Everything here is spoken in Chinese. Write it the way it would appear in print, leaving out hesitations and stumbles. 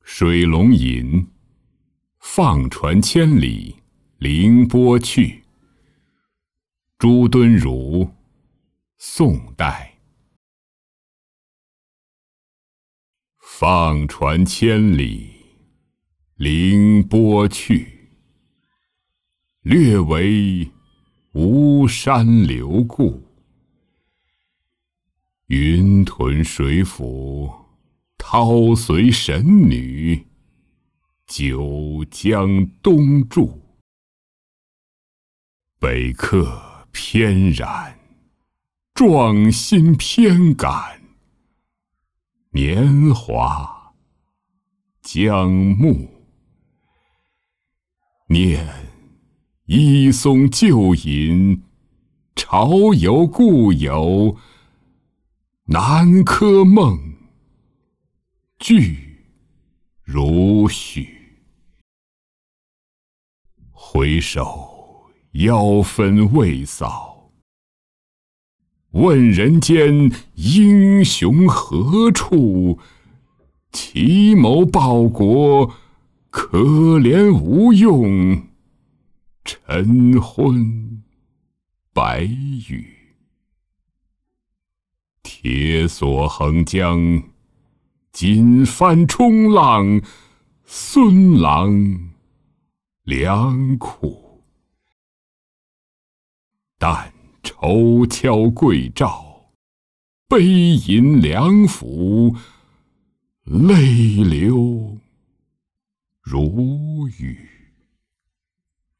水龙吟，放船千里，凌波去。朱敦儒，宋代。放船千里，凌波去。略为吴山流故，云屯水府，涛随神女，九江东注。北客翩然，壮心偏感，年华将暮。念依松旧饮，潮有故友，南柯梦，俱如许。回首腰分未扫，问人间英雄何处？奇谋报国，可怜无用，晨昏白雨。铁索横江，锦帆冲浪，孙郎良苦。但愁敲桂棹，悲吟良辅，泪流如雨。